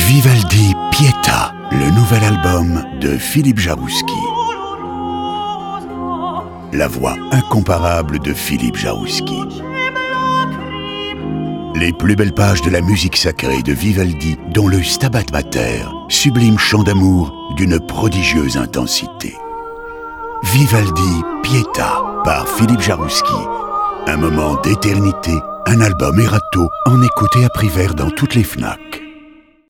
Vivaldi Pietà, le nouvel album de Philippe Jaroussky. La voix incomparable de Philippe Jaroussky. Les plus belles pages de la musique sacrée de Vivaldi, dont le Stabat Mater, sublime chant d'amour d'une prodigieuse intensité. Vivaldi Pietà par Philippe Jaroussky. Un moment d'éternité, un album Erato en écoute et à prix vert dans toutes les Fnac.